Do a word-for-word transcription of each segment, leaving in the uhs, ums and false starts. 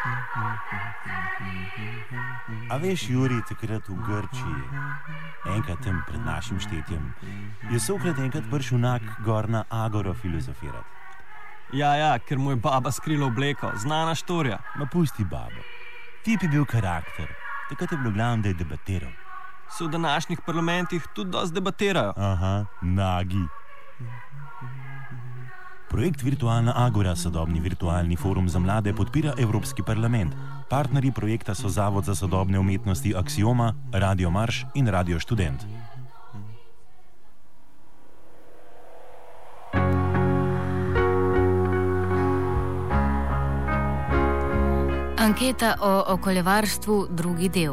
A veš, Juri, takrat v Grčiji, enkrat tam pred našim štetjem, je Sokrat enkrat prišel nak gor na Agoro filozofirati. Ja, ja, ker mu je baba skrila obleko, znana štorija. Ma pusti babo. Tip je bil karakter, takrat je bilo glavno, da je debatiral. Se v današnjih parlamentih tudi dosti debatirajo. Aha, nagi. Projekt Virtualna Agora, sodobni virtualni forum za mlade, podpira Evropski parlament. Partnerji projekta so Zavod za sodobne umetnosti Aksioma, Radio Marš in Radio Študent. Anketa o okoljevarstvu, drugi del.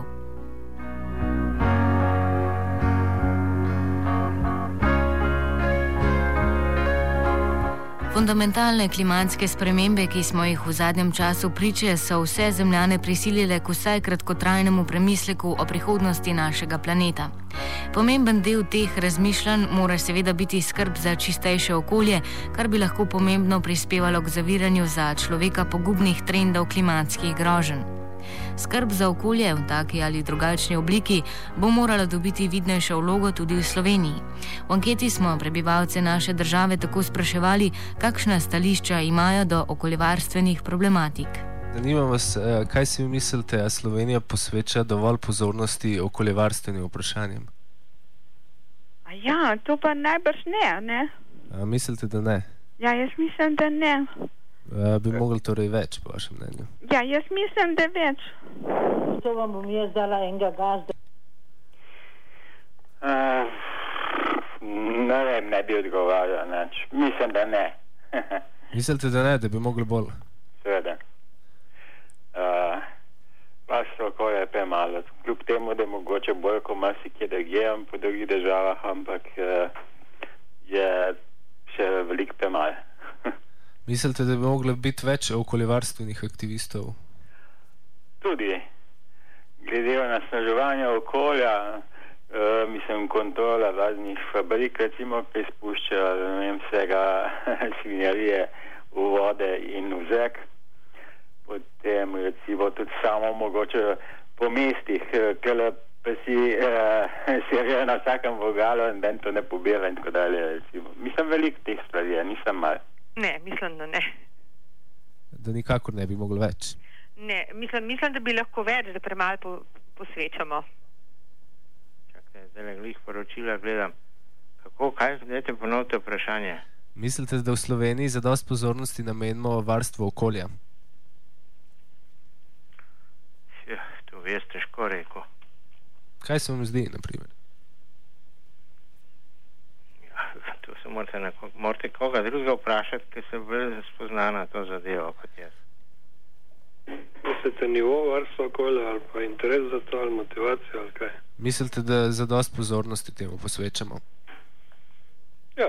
Fundamentalne klimatske spremembe, ki smo jih v zadnjem času priče, so vse zemljane prisilile k vsaj kratkotrajnemu premisleku o prihodnosti našega planeta. Pomemben del teh razmišljanj mora seveda biti skrb za čistejše okolje, kar bi lahko pomembno prispevalo k zaviranju za človeka pogubnih trendov klimatskih groženj. Skrb za okolje v taki ali drugačni obliki bo morala dobiti vidnejšo vlogo tudi v Sloveniji. V anketi smo prebivalce naše države tako spraševali, kakšna stališča imajo do okoljevarstvenih problematik. Zanima vas, kaj si mislite, a Slovenija posveča dovolj pozornosti okoljevarstvenim vprašanjem? Ja, to pa najbrž ne, ne? A mislite, da ne? Ja, jaz mislim, da ne. A, bi mogli torej več, po vašem mnenju? Ja, jaz mislim, da več. To vam bom jaz dala enega gazda. Uh, ne vem, ne bi odgovarjal, neč. Mislim, da ne. Mislite, da ne, da bi mogli bolj? Seveda. Uh, Varstvo okolja je premalo. Kljub temu, da je mogoče bolj, ko marsikje drugje po drugih državah, ampak uh, je še veliko premalo. Mislite, da bi moglo biti več okoljevarstvenih aktivistov? Tudi. Glede na nasnaževanje okolja, uh, mislim, kontrola raznih fabrik, recimo, ki spuščajo, ne vem, vsega svinjarije v vode in v zrak. Potem, recimo, tudi samo mogoče po mestih, ker pa si uh, serijo na vsakem vogalu in den to ne pobira in tako dalje, recimo. Mislim, veliko teh stvari, nisem malo. Ne, mislim, da ne. Da nikakor ne bi mogli več? Ne, mislim, mislim, da bi lahko več, da premalo po, posvečamo. Čakaj, zdaj le glih poročila gledam. Kako, kaj, dajte ponovite vprašanje? Mislite, da v Sloveniji zadost pozornosti namenimo varstvu okolja? Ja, to veste težko rekel. Kaj se vam zdi, na primer? To se morate, na, morate koga drugega vprašati, ki se bolj spozna na to zadevo kot jaz. Mislite nivo varstva okolja ali pa interes za to ali motivacija ali kaj? Mislite, da zadost pozornosti temu posvečamo? Ja.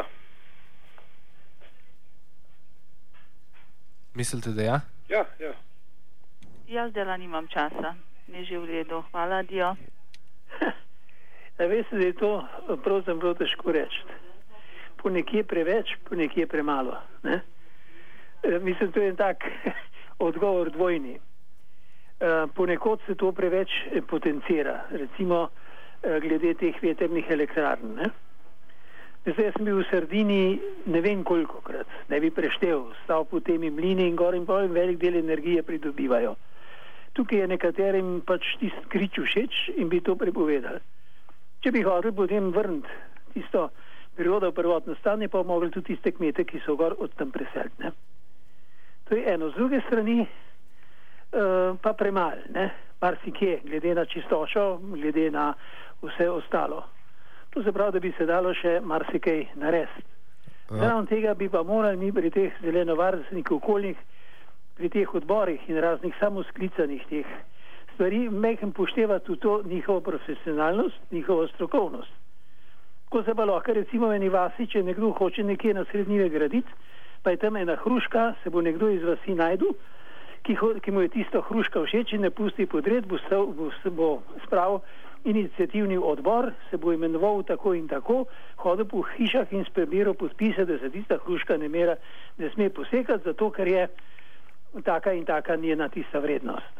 Mislite, da ja? Ja, ja. Jaz dela nimam časa, ni že v redu. Hvala, dio. Da veste, da je to pravzaprav težko reči. Po nekje preveč, po nekje premalo. Ne? E, mislim, to je en tak odgovor dvojni. E, ponekod se to preveč potencira. Recimo, e, glede teh vetrnih elektrarn. Ne? Zdaj sem bil v Sardiniji ne vem kolikokrat, ne bi preštel, stal po temi mlini in gor in pol in velik del energije pridobivajo. Tukaj je nekaterim pač tisti krič všeč in bi to prepovedali. Če bi hotel potem vrniti tisto prirodo v prvotno stanje, pa mogli tudi tiste kmete, ki so gor od tam preseliti. Ne? To je eno. Z druge strani uh, pa premal, ne? Marsikje, glede na čistočo, glede na vse ostalo. To se pravi, da bi se dalo še marsikaj narediti. Zraven tega bi pa morali mi pri teh zelenovarstvenih okoljih, pri teh odborih in raznih samosklicanih teh stvari mehko poštevati v to njihovo profesionalnost, njihovo strokovnost. Ko se pa lahko recimo v eni vasi, če nekdo hoče nekje na srednjive graditi, pa je tam ena hruška, se bo nekdo iz vasi najdu, ki, ho, ki mu je tisto hruška všeč in ne pusti podred, bo, stav, bo, bo spravil iniciativni odbor, se bo imenoval tako in tako, hodil po hišah in sprebiral podpise, da se tista hruška ne, mera, ne sme posekati, zato ker je taka in taka njena tista vrednost?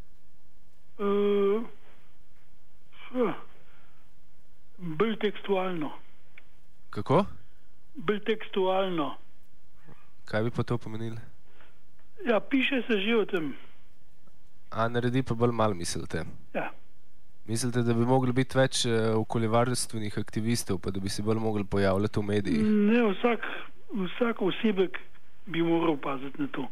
Uh, bolj tekstualno. Kako? Bolj tekstualno. Kaj bi pa to pomenilo? Ja, piše se že o tem. A naredi pa bolj malo, mislite? Ja. Mislite, da bi mogli biti več uh, okoljevarstvenih aktivistov, pa da bi se bolj mogli pojavljati v medijih? Ne, vsak, vsak osebek bi moral paziti na to.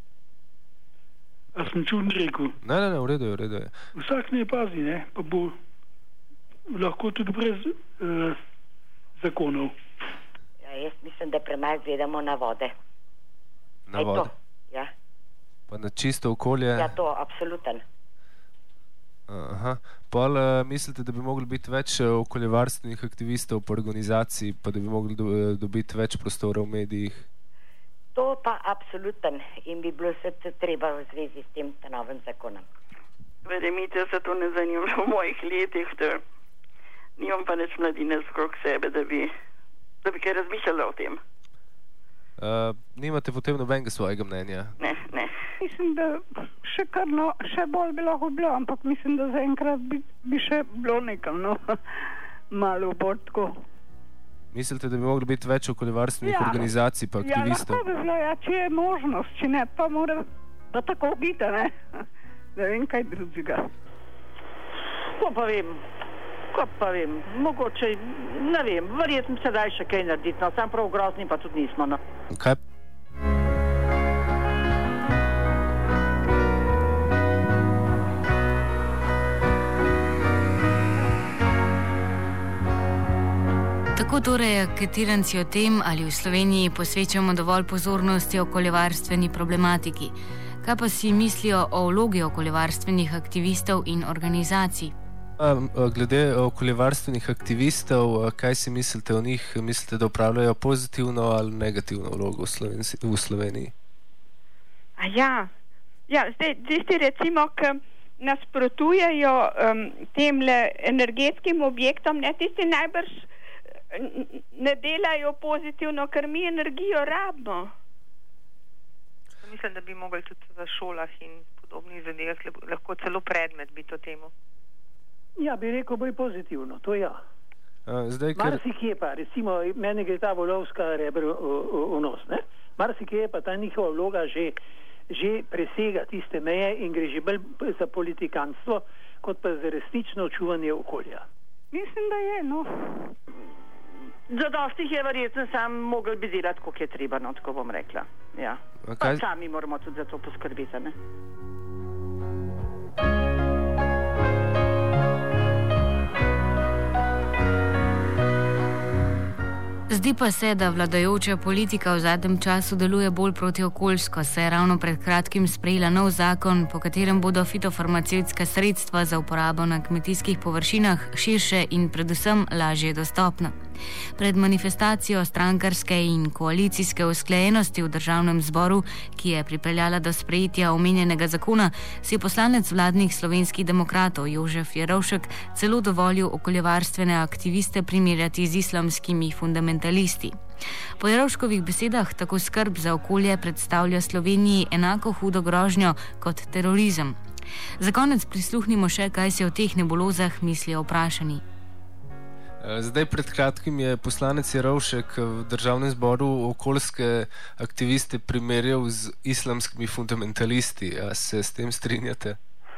A sem čudno rekel? Ne, ne, ne, v redu je, v redu je. Vsak ne pazi, ne, pa bo lahko tudi brez uh, zakonov. Ja, jaz mislim, da premalo gledamo na vode. Na vode? Ja. Pa na čisto okolje? Ja, to, absoluten. Aha. Pol uh, mislite, da bi mogli biti več uh, okoljevarstvenih aktivistov po organizaciji, pa da bi mogli do, uh, dobiti več prostora v medijih? To pa absoluten in bi bilo vse treba v zvezi s tem novim zakonom. Verjemite, se to ne zanima v mojih letih, da nimam pa neč mladine skrok sebe, da bi, da bi kaj razmišljala o tem. Uh, nimate potem nobenega svojega mnenja? Ne, ne. Mislim, da še kar no, še bolj bi lahko bilo, ampak mislim, da zaenkrat bi, bi še bilo nekam, no, malo bolj tako. Mislite, da bi mogli biti več okoljevarstvenih ja, organizacij pa aktivistov? Ja, lahko bi bilo, ja, če je možnost, če ne, pa mora pa tako biti, ne, da vem kaj drugega. Ko pa vem, ko pa vem, mogoče, ne vem, verjetno se daj še kaj narediti, no, sam prav grozni pa tudi nismo, no. Kaj? Tako torej anketiranci o tem, ali v Sloveniji posvečamo dovolj pozornosti okoljevarstveni problematiki. Kaj pa si mislijo o vlogi okoljevarstvenih aktivistov in organizacij? Glede okoljevarstvenih aktivistov, kaj si mislite o njih? Mislite, da upravljajo pozitivno ali negativno vlogo v, Slovenci, v Sloveniji? A ja, ja zdaj, tisti recimo, ki nasprotujejo um, temle energetskim objektom, ne, tisti najbrž ne delajo pozitivno, ker mi energijo rabimo. Mislim, da bi mogli tudi v šolah in podobnih zadevah lahko celo predmet biti o temu. Ja, bi rekel bolj pozitivno, to ja. Zdaj, ker... Marsikje pa, recimo, meni gre ta volovska rebr v nos, ne? Marsikje pa ta njihova vloga že, že presega tiste meje in gre že bolj za politikanstvo, kot pa za resnično čuvanje okolja. Mislim, da je, no. Za dostih je verjetno sam mogel bi delati, koliko je treba, no, tako bom rekla. Ja. Okay. Pa sami moramo tudi za to poskrbeti, ne? Zdi pa se, da vladajoča politika v zadnjem času deluje bolj protiokoljsko, saj je ravno pred kratkim sprejela nov zakon, po katerem bodo fitofarmacevtska sredstva za uporabo na kmetijskih površinah širše in predvsem lažje dostopna. Pred manifestacijo strankarske in koalicijske usklajenosti v državnem zboru, ki je pripeljala do sprejetja omenjenega zakona, si je poslanec vladnih slovenskih demokratov Jožef Jerovšek celo dovolil okoljevarstvene aktiviste primerjati z islamskimi fundamentalisti. Po Jerovškovih besedah tako skrb za okolje predstavlja Sloveniji enako hudo grožnjo kot terorizem. Za konec prisluhnimo še, kaj si o teh nebulozah mislijo vprašani. Zdaj pred kratkim je poslanec Jerovšek v državnem zboru okoljske aktiviste primerjal z islamskimi fundamentalisti. A se s tem strinjate?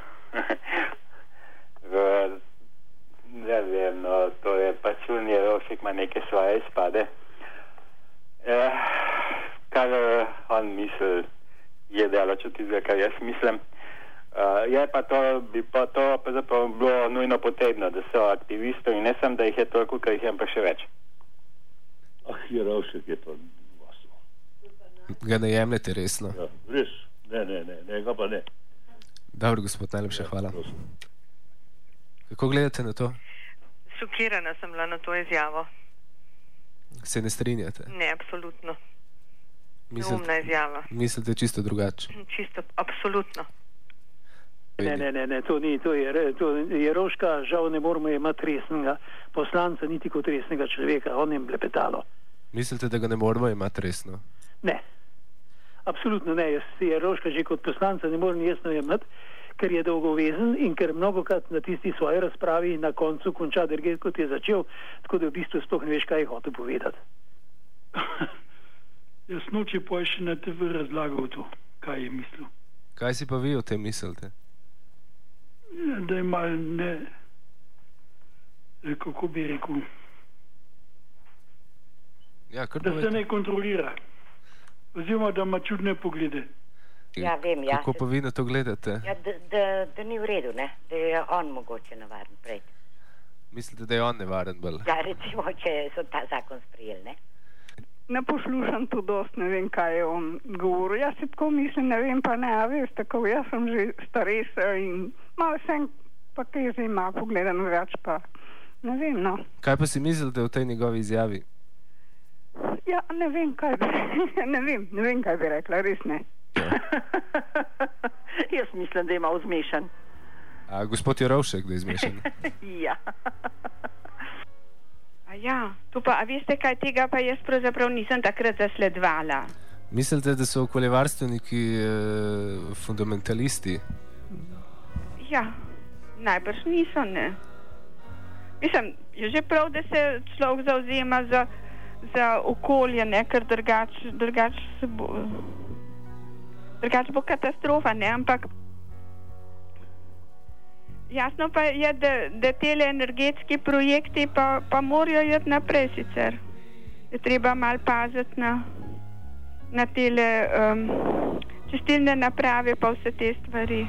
Ne vem, no, to je pač un Jerovšek ima neke svoje izpade. Eh, kar on misli, je delo čuti, za kar jaz mislim. Uh, je pa to, bi pa to bilo nujno potrebno, da so aktivistov in ne sem, da jih je toliko, ker jih je pa še več. Ah, Jerovšek je to vasno. Ga ne jemljete resno? Ja, res, ne, ne, ne, ne, ga pa ne. Dobro, gospod, najlepša ja, hvala. Prosim. Kako gledate na to? Šokirana sem bila na to izjavo. Se ne strinjate? Ne, absolutno. Mislite, neumna izjava. Mislite čisto drugače? Čisto, absolutno. Ne, ne, ne, ne, to ni, to je, to Jerovška, žal ne moramo imati resnega poslanca, niti kot resnega človeka, on je blepetalo. Mislite, da ga ne moramo imati resno? Ne. absolutno ne. Jaz Jerovška že kot poslanca ne morem jasno jemati, ker je dolgovezen in ker mnogokrat na tisti svoji razpravi na koncu konča drugje, kot je začel, tako da v bistvu sploh ne veš, kaj je hotel povedati. Jaz noče pa še na te v razlagal to, kaj je mislil. Kaj si pa vi o tem mislite? Ja, da je mal ne, kako bi rekel, ja, da se ne kontrolira. Oziroma, da ima čudne poglede. Ja, vem, ja. Kako pa vi na to gledate? Ja, da, da, da ni v redu, ne? Da je on mogoče nevaren prej. Mislite, da je on nevaren bolj? Ja, recimo, če so ta zakon sprejeli, ne? Ne poslušam to dost, ne vem, kaj je on govoril. Jaz si tako mislim, ne vem pa ne, a veš, tako, jaz sem že starejša in malo sem pa kaj zdaj malo pogledam več, pa ne vem, no. Kaj pa si mislite o tej njegovi izjavi? Ja, ne vem, kaj bi, ne vem, ne vem, kaj bi rekla, res ne. Jaz mislim, da je malo zmešan. A gospod Jerovšek, da je zmešan? Ja. A ja, to pa, a veste kaj, tega pa jaz pravzaprav nisem takrat zasledvala. Mislite, da so okoljevarstveniki eh, fundamentalisti? Ja, najbrž niso, ne. Mislim, je že prav, da se človek zauzema za, za okolje, ne, ker drugač, drugač se bo, drugač bo katastrofa, ne, ampak jasno pa je, da, da tele energetski projekti pa, pa morajo jeti naprej sicer. Je treba malo paziti na, na tele um, čistilne naprave pa vse te stvari.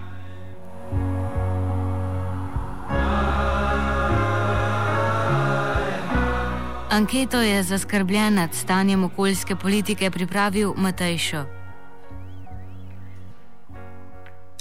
Anketo je zaskrbljen nad stanjem okoljske politike pripravil Matej Š.